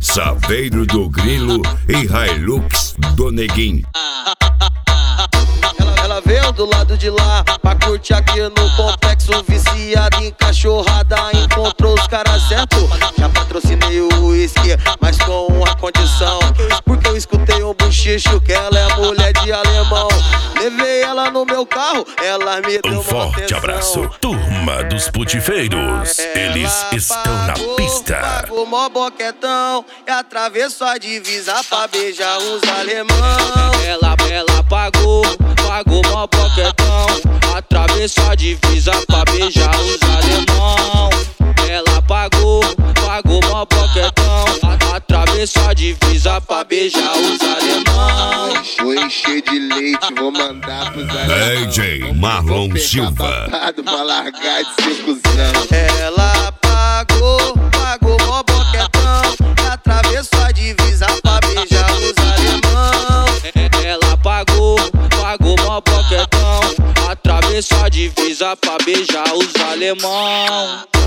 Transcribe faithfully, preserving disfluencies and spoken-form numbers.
Saveiro do Grilo e Hilux do Neguinho. Ela, ela veio do lado de lá pra curtir aqui no complexo. Viciada em cachorrada, encontrou os caras certos. Já patrocinei o uísque, mas com uma condição. Porque eu escutei um bochicho que ela é mulher de alemão. Levei ela no meu carro, ela me deu Um uma forte atenção. abraço, turma dos putifeiros. Eles Ela estão na pagou, pista. Pagou mó boquetão e atravessou a divisa pra beijar os alemão. Ela, ela pagou, pagou mó boquetão, atravessou a divisa pra beijar os alemão. Ela pagou, pagou mó boquetão, atravessou a divisa pra beijar os alemão. Vou encher de leite, vou mandar pros alemão. D J Marlon Silva. Pra largar de ser cuzão. Ela pagou, pagou mó boquetão e atravessou a divisa pra beijar os alemão. Ela pagou, pagou mó boquetão, atravessou a divisa pra beijar os alemão.